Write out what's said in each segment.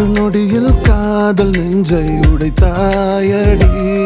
ஒரு நொடியில் காதல் நெஞ்சை உடைத்தாயடி.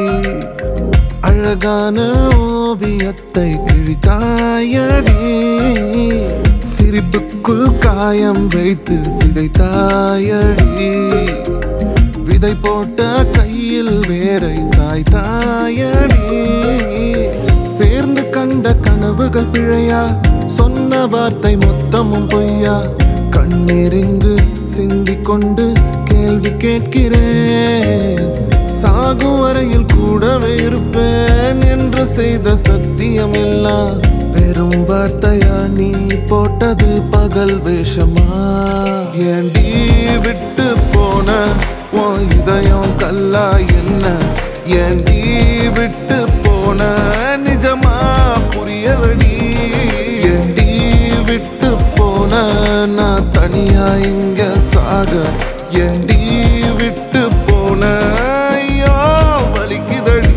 அழகான ஓவியத்தை கிழித்தாயடி. சிரிப்புக்குள் காயம் வைத்து சிதைத்தாயடி. விதை போட்ட கையில் வேரை சாய்த்தாயடி. சேர்ந்து கண்ட கனவுகள் பிழையா, சொன்ன வார்த்தை மொத்தமும் பொய்யா? கண்ணீரிங்கு சிந்திக்கொண்டு கேள்வி கேட்கிறேன். சாகும் வரையில் கூடவே இருப்பேன் என்று செய்த சத்தியம் எல்லாம் வெறும் வார்த்தையா? நீ போட்டது பகல் வேஷமா? ஏண்டி விட்டு போன உன் இதயம் கல்லா என்ன? ஏண்டி விட்டு போன நிஜமா புரியலடி. ஏண்டி விட்டு போன நான் தனியா இங்க சாக? ஏண்டி விட்டு போன ஐயோ வலிக்குதடி.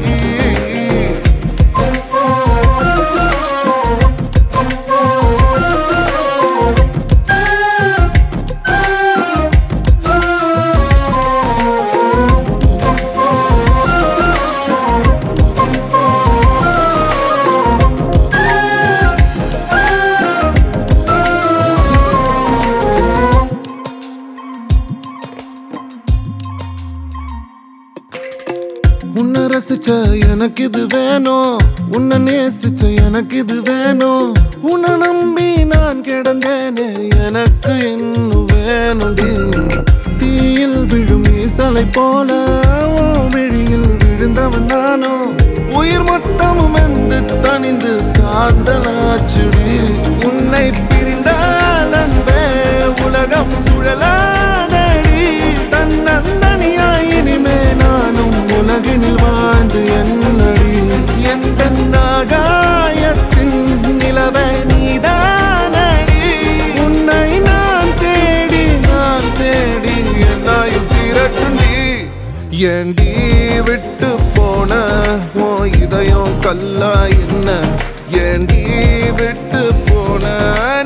உன்னை ரசிச்ச எனக்கு இது வேணும், உன்னை நேசிச்ச எனக்கு இது வேணும். உன்னை நம்பி நான் கிடந்தேனே எனக்கு இன்னும் வேணும்டி. தீயில் விழும் ஈசலை போல விழியில் விழுந்தவன் நானோ. உயிர் மொத்தமும் வந்து தனிந்து காந்தலாச்சுடி. உன்னை பிரிந்தால் அன்பே உலகம் சுழலாதடி. தன்னந்தனியாய் இனிமே நானும் உலகினில் வாழ்ந்து என்னடி. எந்த நாகாயத்தின் நிலவை நீதானடி. உன்னை நான் தேடி என்னாயும் திரட்டுண்டி. ஏண்டி விட்டு போன உன் இதயம் கல்லா என்ன? ஏண்டி விட்டு போன